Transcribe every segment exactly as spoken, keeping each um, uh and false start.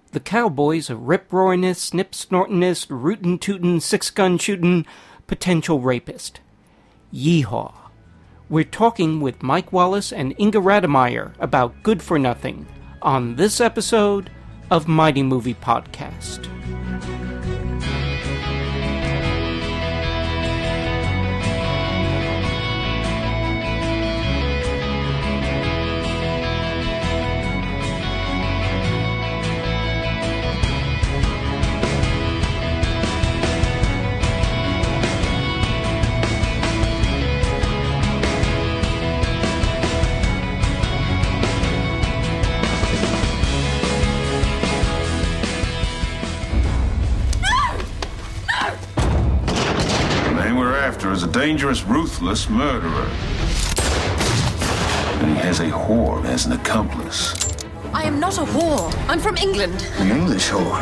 The Cowboy's a rip-roaringest, snip-snortingest, rootin'-tootin', six-gun-shootin', potential rapist. Yeehaw. We're talking with Mike Wallace and Inga Rademeyer about Good for Nothing on this episode of Mighty Movie Podcast. Is a dangerous, ruthless murderer. And he has a whore as an accomplice. I am not a whore. I'm from England. An English whore.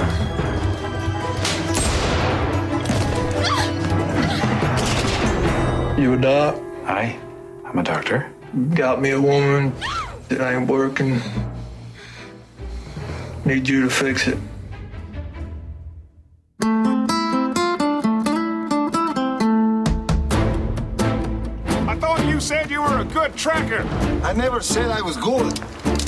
You a doc? Hi, I'm a doctor. Got me a woman that ain't working. Need you to fix it. You said you were a good tracker. I never said I was good.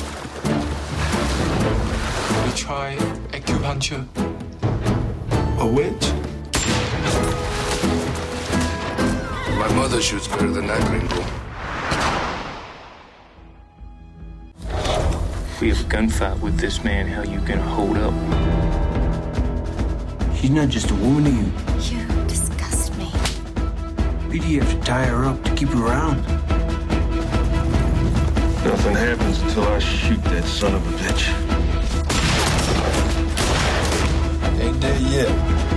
We try acupuncture. A witch? My mother shoots better than that, Gringo. We have a gunfight with this man. How you gonna hold up? She's not just a woman to you. You disgust me. Why do you have to tie her up to keep her around? Nothing happens until I shoot that son of a bitch. Ain't dead yet.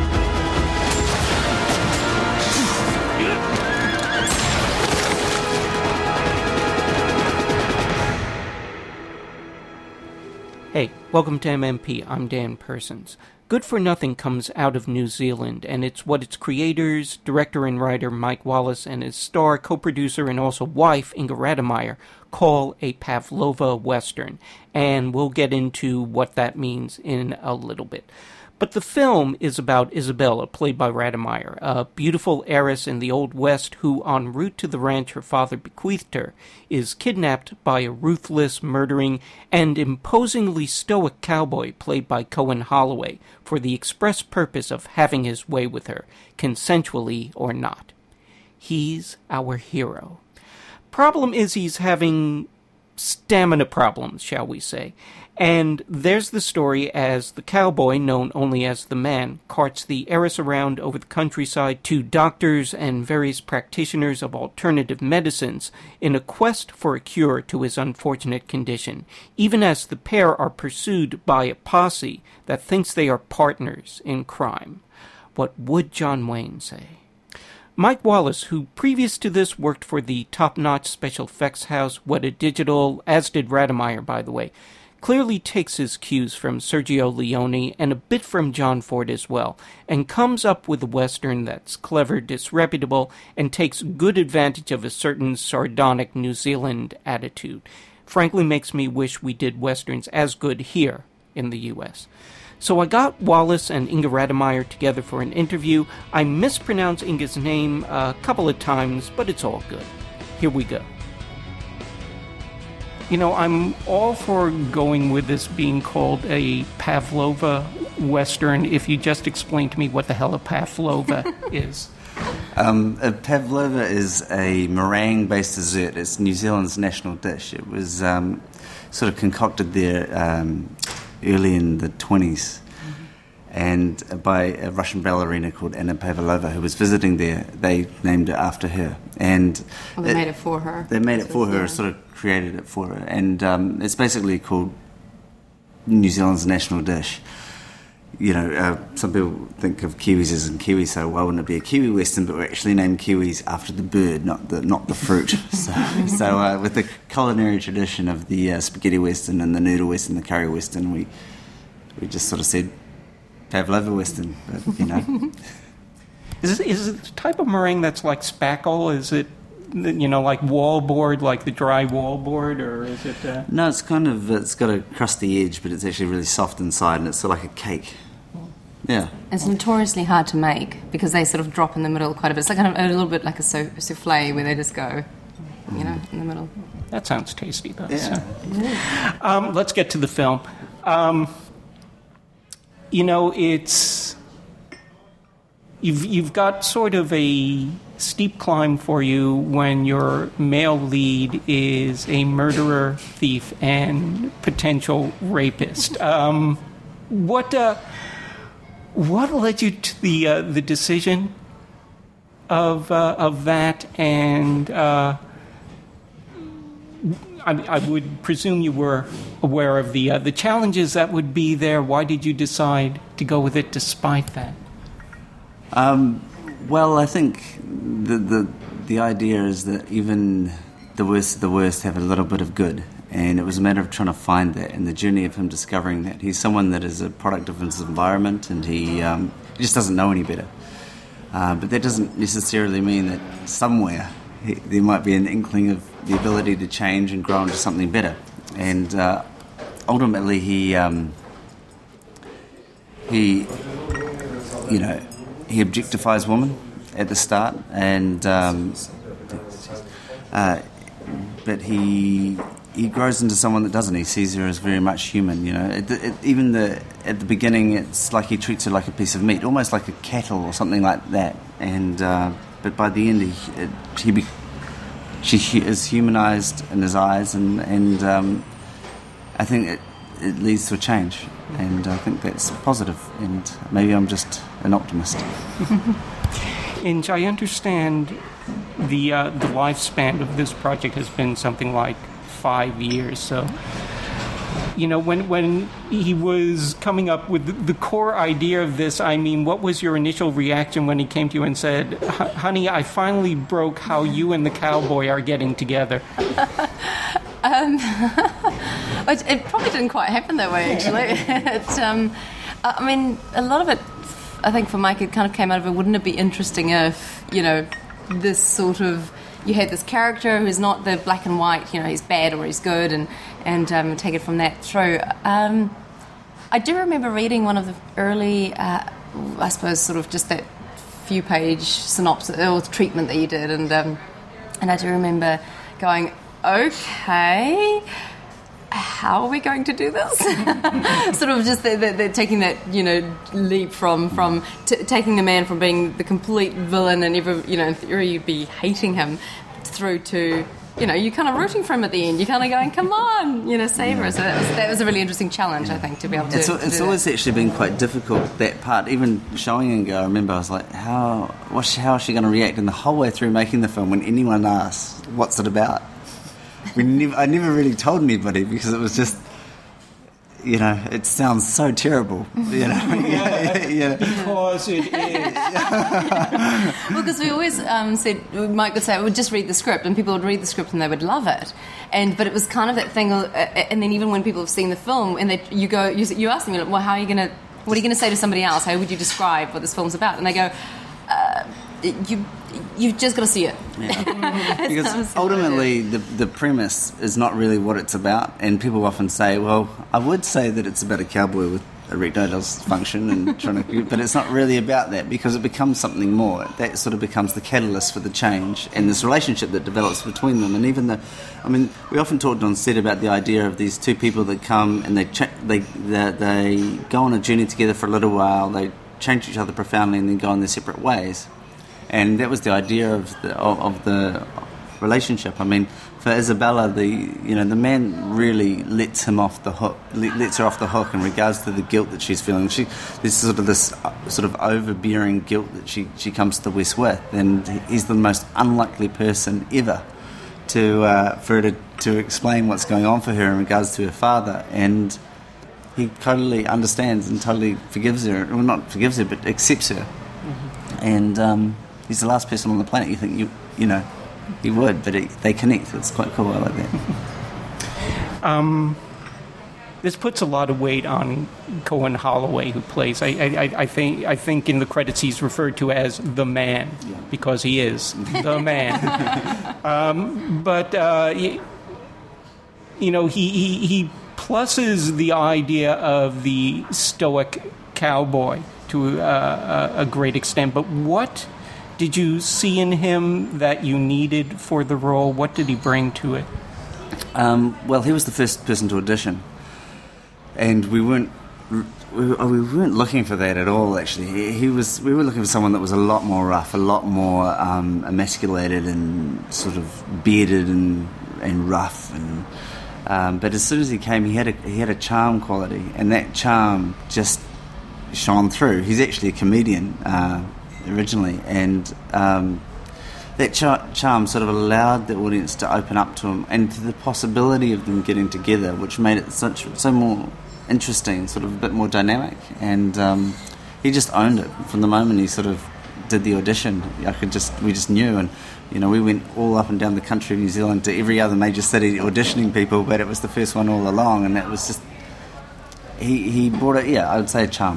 Hey, welcome to M M P. I'm Dan Persons. Good for Nothing comes out of New Zealand, and it's what its creators, director and writer Mike Wallace, and his star, co-producer, and also wife, Inga Rademeyer, call a Pavlova Western, and we'll get into what that means in a little bit. But the film is about Isabella, played by Rademeyer, a beautiful heiress in the Old West who, en route to the ranch her father bequeathed her, is kidnapped by a ruthless, murdering, and imposingly stoic cowboy played by Cohen Holloway for the express purpose of having his way with her, consensually or not. He's our hero. Problem is he's having stamina problems, shall we say. And there's the story as the cowboy, known only as the man, carts the heiress around over the countryside to doctors and various practitioners of alternative medicines in a quest for a cure to his unfortunate condition, even as the pair are pursued by a posse that thinks they are partners in crime. What would John Wayne say? Mike Wallace, who previous to this worked for the top-notch special effects house Weta Digital, as did Rademeyer, by the way, clearly takes his cues from Sergio Leone and a bit from John Ford as well, and comes up with a Western that's clever, disreputable, and takes good advantage of a certain sardonic New Zealand attitude. Frankly makes me wish we did Westerns as good here in the U S So I got Wallace and Inga Rademeyer together for an interview. I mispronounced Inga's name a couple of times, but it's all good. Here we go. You know, I'm all for going with this being called a Pavlova Western if you just explain to me what the hell a Pavlova is. Um, a Pavlova is a meringue-based dessert. It's New Zealand's national dish. It was um, sort of concocted there um, early in the twenties. And by a Russian ballerina called Anna Pavlova, who was visiting there. They named it after her. And well, they it, made it for her. They made it for her, sort of created it for her. And um, it's basically called New Zealand's national dish. You know, uh, some people think of Kiwis as in Kiwi, so why wouldn't it be a Kiwi Western? But we're actually named Kiwis after the bird, not the not the fruit. so so uh, with the culinary tradition of the uh, spaghetti Western and the noodle Western, the curry Western, we we just sort of said Pavlova Western, but, you know. Is it, is it the type of meringue that's like spackle? Is it you know, like wallboard, like the dry wallboard, or is it? Uh... No, it's kind of it's got a crusty edge, but it's actually really soft inside, and it's sort of like a cake. Yeah. It's notoriously hard to make because they sort of drop in the middle quite a bit. It's like kind of a little bit like a sou- souffle where they just go, you know, in the middle. That sounds tasty, though. Yeah. So. Um, let's get to the film. Um, you know, it's you've you've got sort of a steep climb for you when your male lead is a murderer, thief, and potential rapist. Um, what uh, what led you to the uh, the decision of uh, of that? And uh, I, I would presume you were aware of the uh, the challenges that would be there. Why did you decide to go with it despite that? Um, well, I think the, the the idea is that even the worst of the worst have a little bit of good, and it was a matter of trying to find that and the journey of him discovering that. He's someone that is a product of his environment, and he, um, he just doesn't know any better. Uh, but that doesn't necessarily mean that somewhere he, there might be an inkling of the ability to change and grow into something better. And uh, ultimately, he um, he you know. He objectifies women at the start, and um, uh, but he he grows into someone that doesn't. He sees her as very much human. You know, it, it, even the at the beginning, it's like he treats her like a piece of meat, almost like a cattle or something like that. And uh, but by the end, he it, he be, she is humanized in his eyes, and and um, I think it, it leads to a change. And I think that's positive, and maybe I'm just an optimist. And I understand the uh, the lifespan of this project has been something like five years. So, you know, when when he was coming up with the, the core idea of this, I mean, what was your initial reaction when he came to you and said, "Honey, I finally broke how you and the cowboy are getting together"? Um, it, it probably didn't quite happen that way, actually. it, um, I mean, a lot of it, I think for Mike, it kind of came out of it, wouldn't it be interesting if, you know, this sort of, you had this character who's not the black and white, you know, he's bad or he's good, and, and um, take it from that through. Um, I do remember reading one of the early, uh, I suppose, sort of just that few-page synopsis or treatment that you did, and um, and I do remember going, okay, how are we going to do this? Sort of just they're, they're taking that, you know, leap from from t- taking the man from being the complete villain and ever, you know, in theory you'd be hating him, through to, you know, you're kind of rooting for him at the end. You're kind of going, come on, you know, save her. So that was, that was a really interesting challenge, I think, to be able to. It's, to it's do always that. actually been quite difficult, that part. Even showing and go, I remember I was like, how, what's she, how is she going to react? And the whole way through making the film, when anyone asks, what's it about? We never, I never really told anybody because it was just, you know, it sounds so terrible, you know. yeah, yeah. Because it is. Well, because we always um, said, Mike would say, we'd just read the script, and people would read the script and they would love it. And but it was kind of that thing, uh, and then even when people have seen the film, and they, you go, you, you ask them, you're like, well, how are you going to, what are you going to say to somebody else? How would you describe what this film's about? And they go, uh, you. You've just got to see it. Yeah. Because ultimately, the the premise is not really what it's about, and people often say, "Well, I would say that it's about a cowboy with erectile dysfunction and trying to," but it's not really about that because it becomes something more. That sort of becomes the catalyst for the change and this relationship that develops between them. And even the, I mean, we often talked on set about the idea of these two people that come and they ch- they, they they go on a journey together for a little while. They change each other profoundly and then go on their separate ways. And that was the idea of the of, of the relationship. I mean, for Isabella, the you know the man really lets him off the hook, lets her off the hook in regards to the guilt that she's feeling. She there's sort of this sort of overbearing guilt that she, she comes to the West with, and he's the most unlikely person ever to uh, for her to, to explain what's going on for her in regards to her father. And he totally understands and totally forgives her. Well, not forgives her, but accepts her. Mm-hmm. And um, he's the last person on the planet you think you you know he would, but it, they connect. It's quite cool. I like that. Um, this puts a lot of weight on Cohen Holloway, who plays. I, I, I think I think in the credits he's referred to as the man, yeah. because he is the man. um, but uh, he, you know, he, he he pluses the idea of the stoic cowboy to uh, a, a great extent. But what did you see in him that you needed for the role? What did he bring to it? Um, well, he was the first person to audition, and we weren't we, we weren't looking for that at all. Actually, he, he was. We were looking for someone that was a lot more rough, a lot more um, emasculated, and sort of bearded and and rough. And um, but as soon as he came, he had a he had a charm quality, and that charm just shone through. He's actually a comedian uh, originally, and. Um, That char- charm sort of allowed the audience to open up to him and to the possibility of them getting together, which made it such so more interesting, sort of a bit more dynamic. And um, he just owned it from the moment he sort of did the audition. I could just we just knew, and you know we went all up and down the country of New Zealand to every other major city auditioning people, but it was the first one all along, and that was just he he brought it. Yeah, I would say a charm.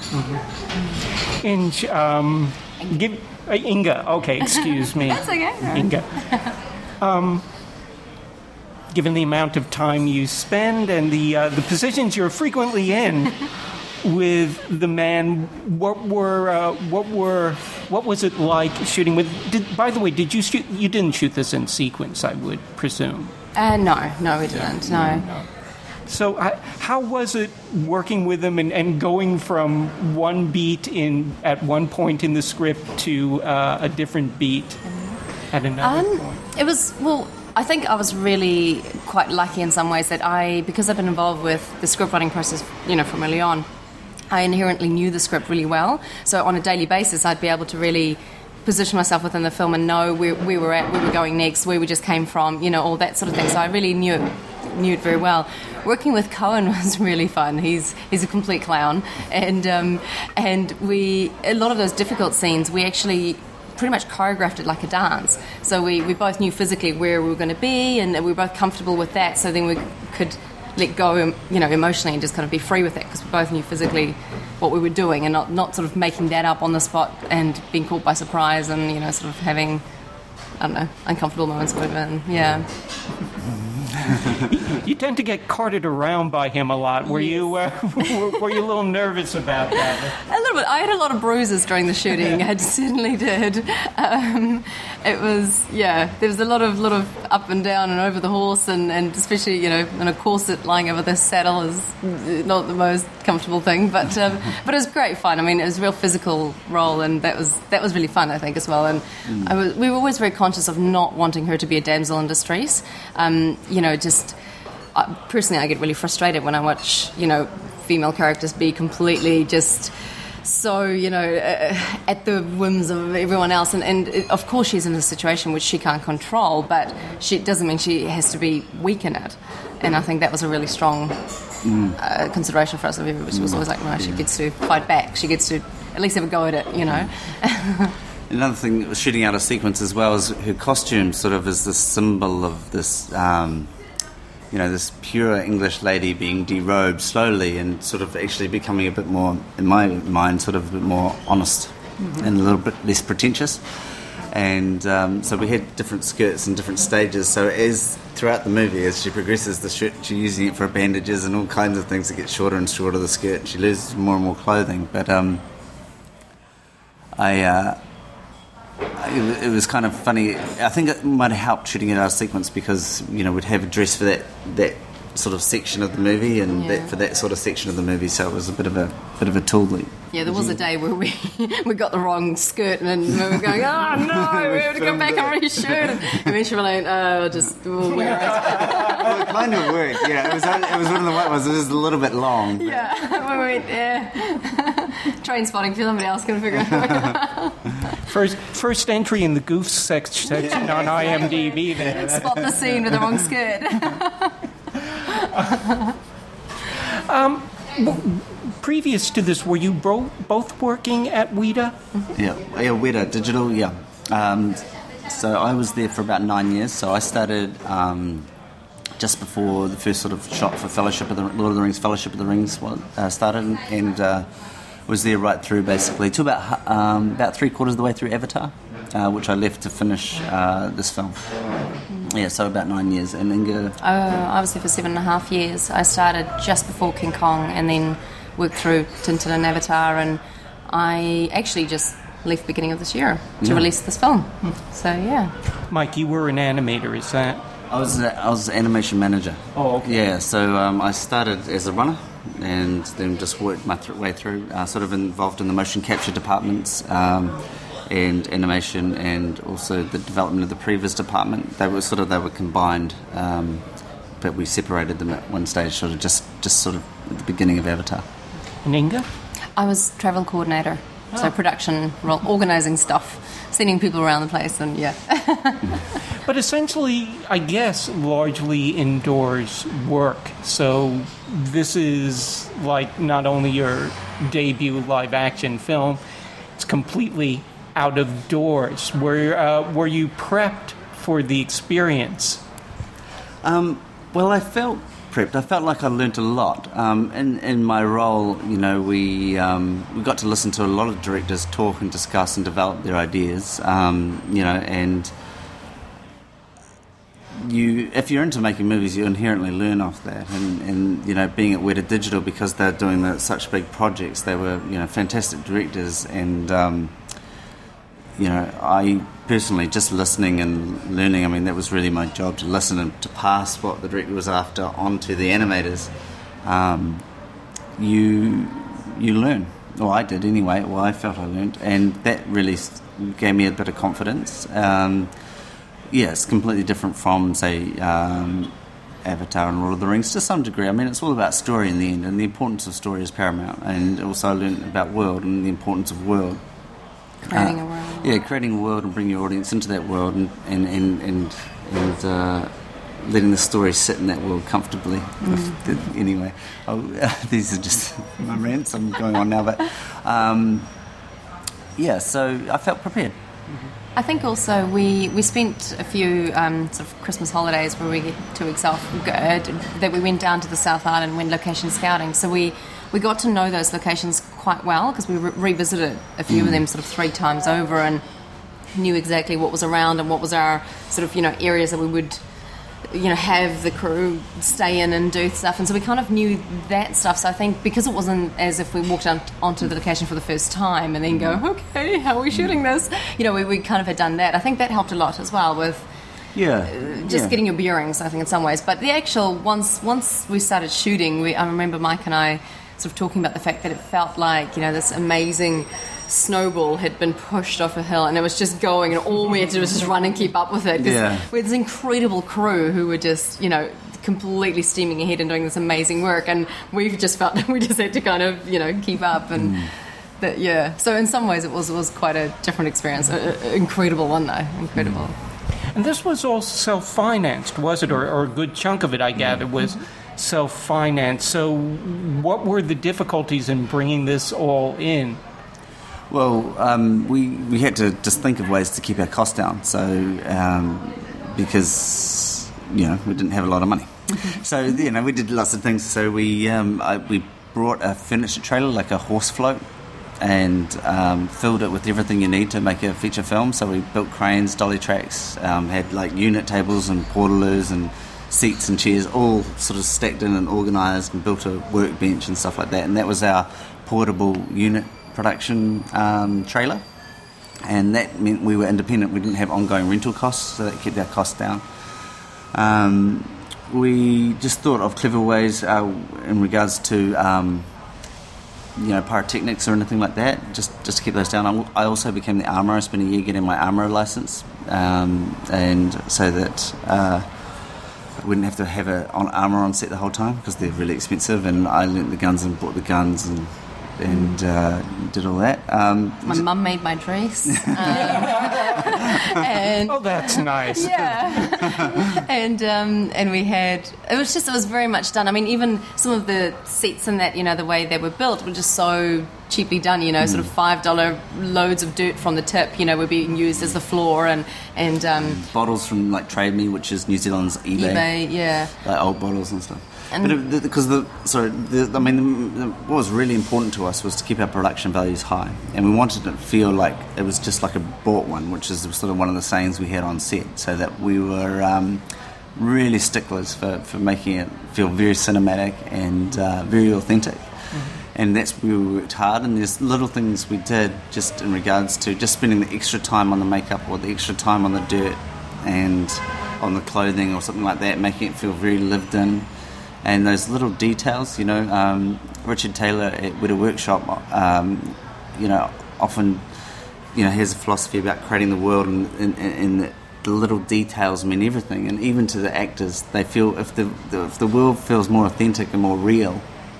Mm-hmm. And um, give. Uh, Inga, okay, excuse me. That's okay. Inga. Um, given the amount of time you spend and the uh, the positions you're frequently in with the man, what were uh, what were what was it like shooting with? Did, by the way, did you shoot? You didn't shoot this in sequence, I would presume. Uh, no, no, we didn't. No. no. So uh, how was it working with him and, and going from one beat in at one point in the script to uh, a different beat at another um, point? It was, well, I think I was really quite lucky in some ways that I, because I've been involved with the script writing process, you know, from early on, I inherently knew the script really well. So on a daily basis, I'd be able to really position myself within the film and know where we were at, where we were going next, where we just came from, you know, all that sort of thing. So I really knew it, knew it very well. Working with Cohen was really fun. He's he's a complete clown, and um, and we a lot of those difficult scenes we actually pretty much choreographed it like a dance. So we, we both knew physically where we were going to be, and we were both comfortable with that. So then we could let go, you know, emotionally and just kind of be free with it because we both knew physically what we were doing, and not not sort of making that up on the spot and being caught by surprise, and you know, sort of having I don't know uncomfortable moments with it. And yeah. You tend to get carted around by him a lot. Were yes. you uh, were, were you a little nervous about that? A little bit. I had a lot of bruises during the shooting. I certainly did. Um, it was yeah. There was a lot of lot of up and down and over the horse, and, and especially you know in a corset lying over this saddle is not the most comfortable thing. But um, but it was great fun. I mean, it was a real physical role, and that was that was really fun, I think, as well. And mm. I was, we were always very conscious of not wanting her to be a damsel in distress. Um, you know, just uh, personally, I get really frustrated when I watch, you know, female characters be completely just so, you know, uh, at the whims of everyone else. And, and it, of course, she's in a situation which she can't control, but she doesn't mean she has to be weak in it. And I think that was a really strong mm. uh, consideration for us. Which was always like, no, she gets to fight back. She gets to at least have a go at it, you know. Another thing that was shooting out of sequence as well is her costume sort of is the symbol of this, um, you know, this pure English lady being derobed slowly and sort of actually becoming a bit more, in my mind, sort of a bit more honest mm-hmm. and a little bit less pretentious. And um, so we had different skirts and different stages. So as throughout the movie, as she progresses, the shirt, she's using it for bandages and all kinds of things to get shorter and shorter the skirt. She loses more and more clothing. But um, I... Uh, It was kind of funny. I think it might have helped shooting it out of sequence because, you know, we'd have a dress for that that sort of section of the movie and yeah. that for that sort of section of the movie, so it was a bit of a bit of a tool leap. Yeah, there was a day where we we got the wrong skirt and we were going, oh no, we have to go back and reshoot. And eventually we're like, oh, we'll just we'll wear it. Well, it kind of worked. Yeah, it was only, it was one of the white ones. It was a little bit long. But. Yeah, we went yeah. Train spotting for somebody else can figure it out. First, first entry in the Goofs section yeah. on IMDb. There. Spot the scene with the wrong skirt. um, w- previous to this, were you bro- both working at Weta? Mm-hmm. Yeah, yeah, Weta Digital. Yeah. Um, so I was there for about nine years. So I started um, just before the first sort of shot for Fellowship of the Lord of the Rings, Fellowship of the Rings uh, started, and uh, was there right through basically to about um, about three quarters of the way through Avatar, uh, which I left to finish uh, this film. Yeah, so about nine years. And Inga? Oh, I was there for seven and a half years. I started just before King Kong and then worked through Tintin and Avatar, and I actually just left beginning of this year to yeah. release this film. So, yeah. Mike, you were an animator, is that? I was a, I was animation manager. Oh, okay. Yeah, so um, I started as a runner and then just worked my th- way through, uh, sort of involved in the motion capture departments um, and animation, and also the development of the previs department. They were sort of they were combined, um, but we separated them at one stage, sort of just, just sort of at the beginning of Avatar. And Inga? I was travel coordinator, oh. so production, role, organising stuff, sending people around the place, and yeah. But essentially, I guess, largely indoors work. So this is like not only your debut live-action film, it's completely out of doors. Were uh, were you prepped for the experience? Um, well, I felt prepped. I felt like I learnt a lot. Um, in in my role, you know, we um, we got to listen to a lot of directors talk and discuss and develop their ideas. Um, you know, and you, if you're into making movies, you inherently learn off that. And, and you know, being at Weta Digital, because they're doing the, such big projects, they were, you know, fantastic directors. And um, you know, I personally, just listening and learning, I mean, that was really my job, to listen and to pass what the director was after on to the animators. Um, you you learn. Well, I did anyway. Well, I felt I learned, and that really gave me a bit of confidence. Um, yeah, it's completely different from, say, um, Avatar and Lord of the Rings to some degree. I mean, it's all about story in the end, and the importance of story is paramount. And also I learned about world and the importance of world. Creating uh, a world. Yeah, creating a world and bringing your audience into that world, and and and and, and uh, letting the story sit in that world comfortably. Mm. The, anyway, oh, these are just my rants. I'm going on now, but um, yeah. So I felt prepared. I think also we, we spent a few um, sort of Christmas holidays where we get two weeks off, uh, that we went down to the South Island and went location scouting. So we, we got to know those locations quite well, because we re- revisited a few mm. of them sort of three times over, and knew exactly what was around and what was our sort of, you know, areas that we would, you know, have the crew stay in and do stuff. And so we kind of knew that stuff. So I think because it wasn't as if we walked on, onto the location for the first time and then go, okay, how are we shooting this? You know, we, we kind of had done that. I think that helped a lot as well with yeah, uh, just yeah. getting your bearings, I think, in some ways. But the actual, once once we started shooting, we, I remember Mike and I sort of talking about the fact that it felt like, you know, this amazing snowball had been pushed off a hill, and it was just going, and all we had to do was just run and keep up with it, because yeah. we had this incredible crew who were just, you know, completely steaming ahead and doing this amazing work, and we just felt we just had to kind of, you know, keep up. And mm. that, yeah, so in some ways it was it was quite a different experience. An incredible one though, incredible. Mm. And this was all self-financed, was it? Or, or a good chunk of it, I gather, was self-financed. So what were the difficulties in bringing this all in? Well, um, we we had to just think of ways to keep our costs down. So um, because you know we didn't have a lot of money, so you know we did lots of things. So we um, I, we brought a furniture trailer, like a horse float, and um, filled it with everything you need to make a feature film. So we built cranes, dolly tracks, um, had like unit tables and portaloos and seats and chairs, all sort of stacked in and organised, and built a workbench and stuff like that. And that was our portable unit production um, trailer, and that meant we were independent. We didn't have ongoing rental costs, so that kept our costs down. Um, we just thought of clever ways uh, in regards to um, you know, pyrotechnics or anything like that, just just to keep those down. I also became the armourer. I spent a year getting my armourer license, um, and so that uh, I wouldn't have to have a on armour on set the whole time, because they're really expensive. And I learnt the guns and bought the guns and and uh, did all that. Um, My mum made my dress. Um, and Oh, that's nice. yeah, and um, and we had it was just it was very much done. I mean, even some of the seats and that, you know, the way they were built were just so cheaply done. You know, mm. sort of five dollar loads of dirt from the tip, you know, were being used as the floor, and and um, bottles from like Trade Me, which is New Zealand's eBay, eBay, yeah, like old bottles and stuff. And but because the, the sorry, the, I mean, the, the, what was really important to us was to keep our production values high, and we wanted it to feel like it was just like a bought one, which is sort of one of the sayings we had on set, so that we were um, really sticklers for, for making it feel very cinematic and uh, very authentic. Mm-hmm. And that's where we worked hard, and there's little things we did just in regards to just spending the extra time on the makeup or the extra time on the dirt and on the clothing or something like that, making it feel very lived in. And those little details, you know, um, Richard Taylor at Weta Workshop, um, you know, often, you know, has a philosophy about creating the world, and, and, and the, the little details mean everything. And even to the actors, they feel if the, the if the world feels more authentic and more real.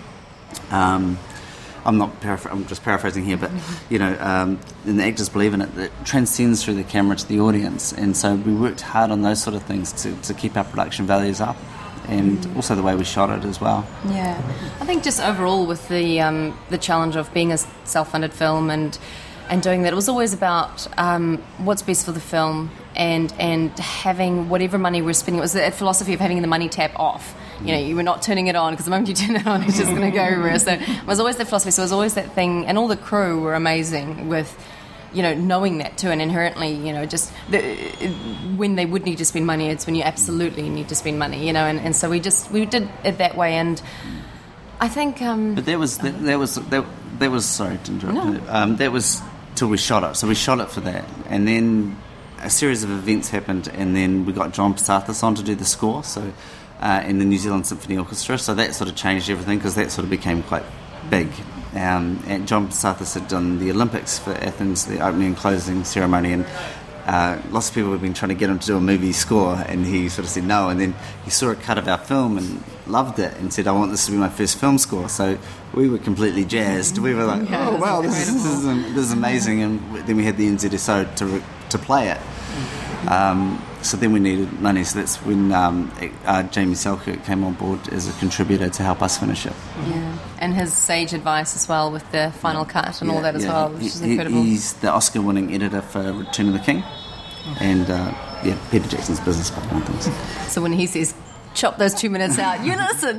Um, I'm not paraphr- I'm just paraphrasing here, but you know, um, and the actors believe in it. It transcends through the camera to the audience, and so we worked hard on those sort of things to, to keep our production values up. And also the way we shot it as well. Yeah, I think just overall with the um, the challenge of being a self-funded film and and doing that, it was always about um, what's best for the film and and having whatever money we're spending. It was the philosophy of having the money tap off. You know, you were not turning it on, because the moment you turn it on, it's just going to go everywhere. So it was always the philosophy. So it was always that thing, and all the crew were amazing with, you know, knowing that too, and inherently, you know, just the, when they would need to spend money, it's when you absolutely need to spend money, you know, and, and so we just we did it that way, and I think. Um, but that was that, that was that, that was sorry to interrupt. No. Um, that was till we shot it. So we shot it for that, and then a series of events happened, and then we got John Passathis on to do the score. So uh, in the New Zealand Symphony Orchestra, so that sort of changed everything, because that sort of became quite big. Um, and John Passathis had done the Olympics for Athens, the opening and closing ceremony, and uh, lots of people have been trying to get him to do a movie score, and he sort of said no, and then he saw a cut of our film and loved it and said, I want this to be my first film score. So we were completely jazzed. We were like, yeah, oh wow, this is, this, is, this is amazing. And then we had the N Z S O to, to play it. Um, so then we needed money, so that's when um, uh, Jamie Selkirk came on board as a contributor to help us finish it. Yeah, and his sage advice as well with the final cut and yeah, all that as yeah. well, which he, is incredible. He's the Oscar-winning editor for Return of the King, and uh, yeah, Peter Jackson's business partner and things. So when he says, chop those two minutes out, you listen.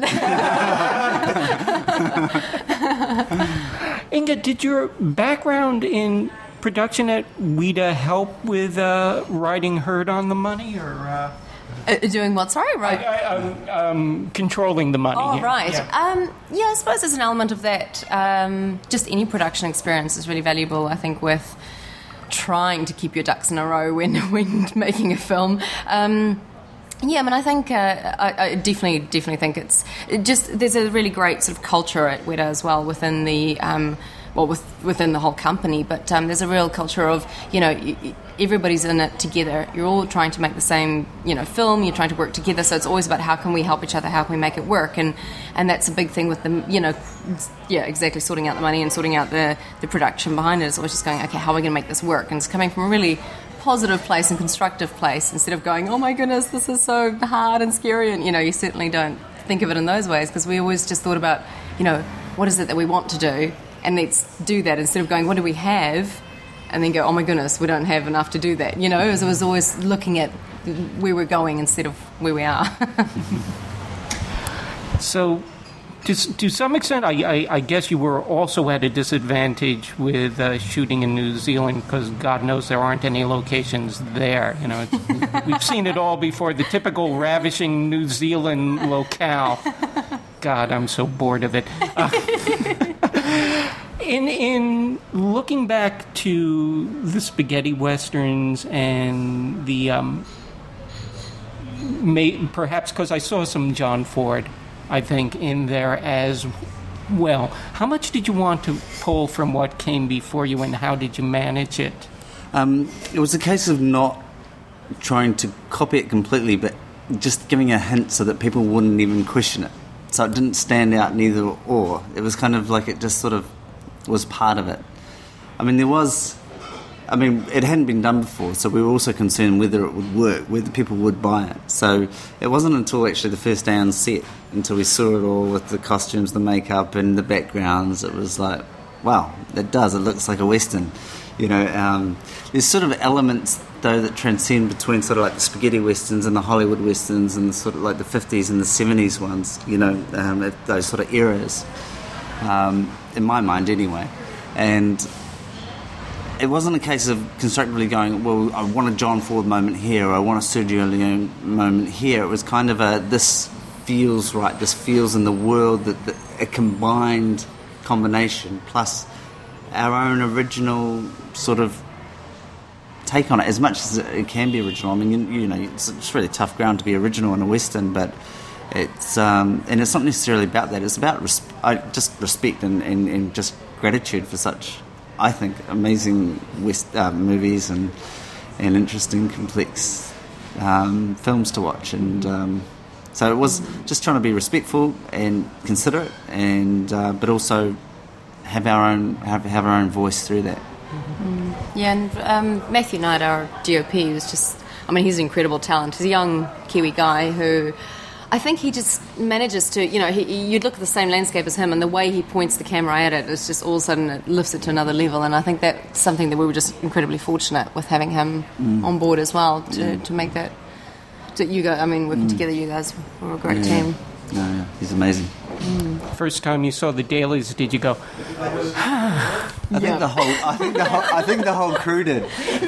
Inga, did your background in production at Weta help with uh, writing Herd on the Money, or uh... Uh, doing what? Sorry, right? I, I, um, um, controlling the money. Oh, yeah. right. Yeah. Um, yeah, I suppose there's an element of that. Um, just any production experience is really valuable, I think, with trying to keep your ducks in a row when, when making a film. Um, yeah, I mean, I think, uh, I, I definitely, definitely think it's it just, there's a really great sort of culture at Weta as well within the, um, well, with, within the whole company, but um, there's a real culture of, you know, everybody's in it together. You're all trying to make the same, you know, film. You're trying to work together. So it's always about how can we help each other, how can we make it work, and and that's a big thing with the, you know, yeah, exactly, sorting out the money and sorting out the the production behind it. It's always just going, okay, how are we going to make this work? And it's coming from a really positive place and constructive place, instead of going, oh my goodness, this is so hard and scary. And you know, you certainly don't think of it in those ways, because we always just thought about, you know, what is it that we want to do, and let's do that, instead of going, what do we have? And then go, oh my goodness, we don't have enough to do that. You know, it was always looking at where we're going instead of where we are. So, to, to some extent, I, I, I guess you were also at a disadvantage with uh, shooting in New Zealand, because God knows there aren't any locations there. You know, it's, we've seen it all before. The typical ravishing New Zealand locale. God, I'm so bored of it. Uh, In in looking back to the spaghetti westerns and the um, may, perhaps because I saw some John Ford, I think, in there as well. How much did you want to pull from what came before you, and how did you manage it? Um, it was a case of not trying to copy it completely, but just giving a hint so that people wouldn't even question it. So it didn't stand out neither or. It was kind of like it just sort of was part of it. I mean, there was... I mean, it hadn't been done before, so we were also concerned whether it would work, whether people would buy it. So it wasn't until actually the first day on set, until we saw it all with the costumes, the makeup, and the backgrounds, it was like, wow, it does. It looks like a Western. You know, um, there's sort of elements, though, that transcend between sort of like the spaghetti Westerns and the Hollywood Westerns and the sort of like the fifties and the seventies ones, you know, um, those sort of eras, um, in my mind anyway. And... it wasn't a case of constructively going, well, I want a John Ford moment here, or I want a Sergio Leone moment here. It was kind of a, this feels right, this feels in the world, that, that a combined combination, plus our own original sort of take on it, as much as it can be original. I mean, you, you know, it's, it's really tough ground to be original in a Western, but it's, um, and it's not necessarily about that. It's about res- I, just respect and, and, and just gratitude for such, I think, amazing West uh, movies and and interesting, complex um, films to watch. And um, so it was just trying to be respectful and considerate, and uh, but also have our own have, have our own voice through that. Mm. Yeah, and um, Matthew Knight, our D O P, was just, I mean, he's an incredible talent. He's a young Kiwi guy who, I think he just manages to, you know, he, you'd look at the same landscape as him, and the way he points the camera at it is just all of a sudden it lifts it to another level. And I think that's something that we were just incredibly fortunate with having him mm. on board as well to, yeah. to make that. To you guys, I mean, working mm. together, you guys were a great yeah. team. Yeah, yeah, he's amazing. Mm. First time you saw the dailies, did you go? I think yeah. the whole, I think the whole, I think the whole crew did.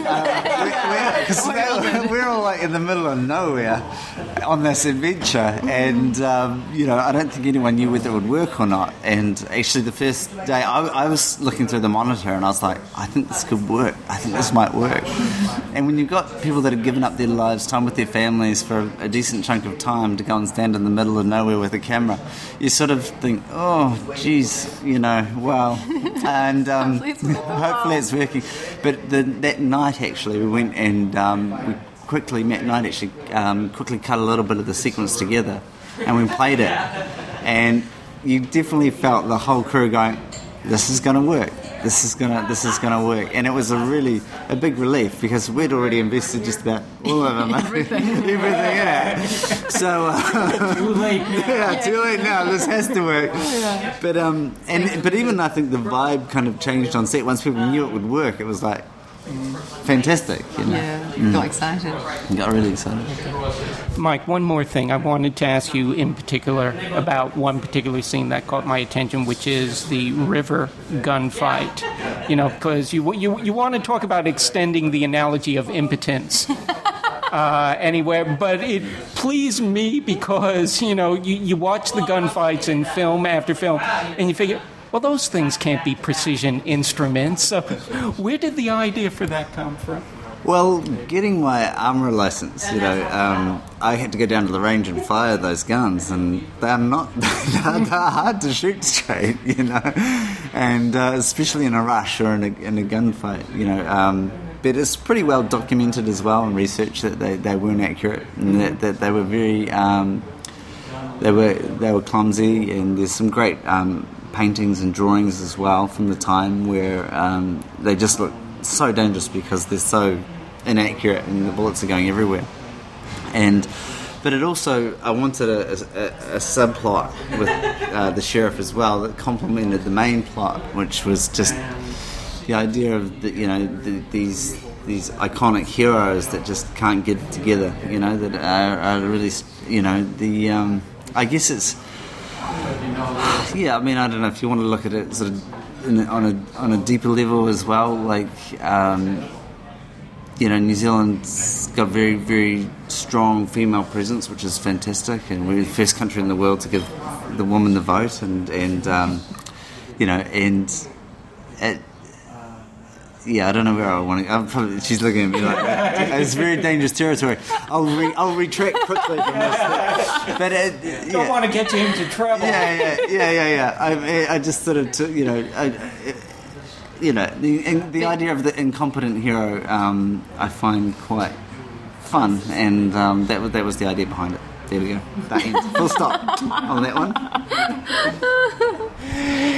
Because uh, we're, we're, we're all like in the middle of nowhere on this adventure, and um, you know, I don't think anyone knew whether it would work or not. And actually, the first day, I, I was looking through the monitor, and I was like, I think this could work. I think this might work. And when you've got people that have given up their lives, time with their families for a decent chunk of time to go and stand in the middle of nowhere with a camera, you sort of think, oh, geez, you know, wow. And um, hopefully, it's hopefully it's working. But the, that night, actually, we went and um, we quickly, Matt Knight actually um, quickly cut a little bit of the sequence together, and we played it. And you definitely felt the whole crew going, this is going to work. This is gonna, this is gonna work, and it was a really a big relief because we'd already invested just about all of it, everything, everything in it. So uh, too late. Now. Yeah, too late now. This has to work. Yeah. But um, and but even I think the vibe kind of changed on set once people knew it would work. It was like fantastic. You know? Yeah, mm. got excited. Got really excited. Mike, one more thing. I wanted to ask you in particular about one particular scene that caught my attention, which is the river gunfight. You know, because you you you want to talk about extending the analogy of impotence uh, anywhere, but it pleased me because, you know, you, you watch the gunfights in film after film, and you figure, well, those things can't be precision instruments. So where did the idea for that come from? Well, getting my armourer license, you know, um, I had to go down to the range and fire those guns, and they're not, they're, they're hard to shoot straight, you know, and uh, especially in a rush or in a, in a gunfight, you know. Um, but it's pretty well documented as well in research that they, they weren't accurate, and that, that they were very, um, they were they were clumsy, and there's some great um, paintings and drawings as well from the time where um, they just look so dangerous because they're so inaccurate and the bullets are going everywhere. And but it also, I wanted a, a, a subplot with uh, the sheriff as well that complemented the main plot, which was just the idea of the, you know the, these these iconic heroes that just can't get it together, you know, that are, are really, you know, the um, I guess it's yeah I mean I don't know if you want to look at it sort of In, on a on a deeper level as well, like um, you know, New Zealand's got a very very strong female presence, which is fantastic, and we're the first country in the world to give the woman the vote, and and um, you know, and it, yeah, I don't know where I want to. I'm probably, she's looking at me like that. It's very dangerous territory. I'll re, I'll retract quickly from this. But it, yeah. Don't want to get you into trouble. Yeah, yeah, yeah, yeah, yeah. I, I just sort of, took, you know, I, you know, the the idea of the incompetent hero, um, I find quite fun, and um, that was that was the idea behind it. There we go. That ends. Full stop on that one.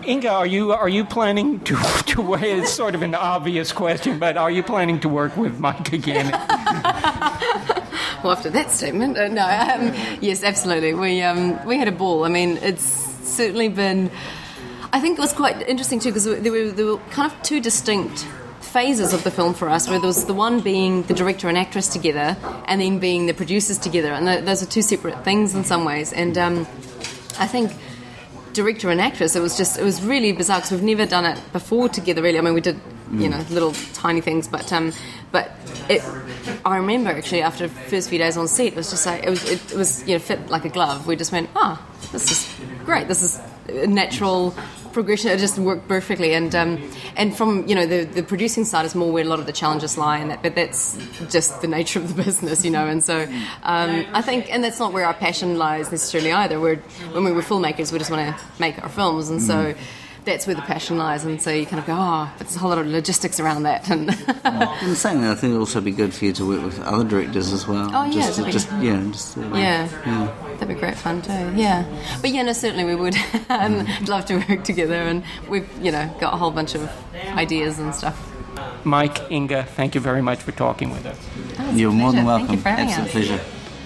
Inga, are you are you planning to to work? It's sort of an obvious question, but are you planning to work with Mike again? Well, after that statement, uh, no. Um, yes, absolutely. We um, we had a ball. I mean, it's certainly been. I think it was quite interesting too because there were there were kind of two distinct phases of the film for us, where there was the one being the director and actress together, and then being the producers together, and th- those are two separate things in some ways. And um, I think director and actress, it was just it was really bizarre because we've never done it before together. Really, I mean, we did you know little tiny things, but um, but it. I remember actually after the first few days on set, it was just like it was it, it was you know fit like a glove. We just went, ah, oh, this is great. This is a natural progression. It just worked perfectly. And um, and from you know the the producing side is more where a lot of the challenges lie, and that but that's just the nature of the business, you know. And so um, I think, and that's not where our passion lies necessarily either. We're when we were filmmakers, we just want to make our films, and so. That's where the passion lies, and so you kind of go, oh, but there's a whole lot of logistics around that. And in saying that, I think it would also be good for you to work with other directors as well. Oh, yeah. Just, be, just, yeah, just, uh, yeah. yeah. That'd be great fun too, yeah. But yeah, no, certainly we would um, love to work together, and we've, you know, got a whole bunch of ideas and stuff. Mike, Inga, thank you very much for talking with us. Oh, You're more than welcome. Thank you for having Absolute us. pleasure.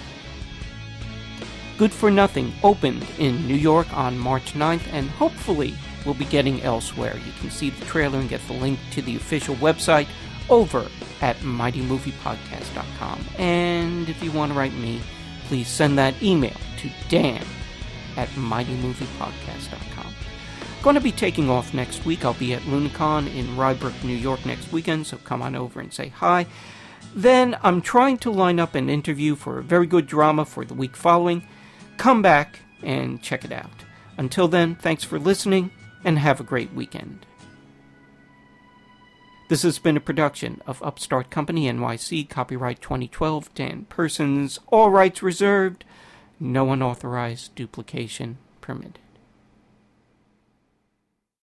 Good for Nothing opened in New York on March ninth, and hopefully will be getting elsewhere. You can see the trailer and get the link to the official website over at mighty movie podcast dot com. And if you want to write me, please send that email to dan at mighty movie podcast dot com. Going to be taking off next week. I'll be at Lunacon in Rybrook, New York next weekend, so come on over and say hi. Then I'm trying to line up an interview for a very good drama for the week following. Come back and check it out. Until then, thanks for listening, and have a great weekend. This has been a production of Upstart Company N Y C, copyright twenty twelve, Dan Persons, all rights reserved, no unauthorized duplication permitted.